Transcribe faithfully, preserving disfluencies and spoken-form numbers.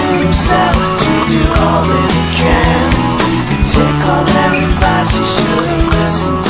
himself to do all that he can. Take all their advice, he should have listened.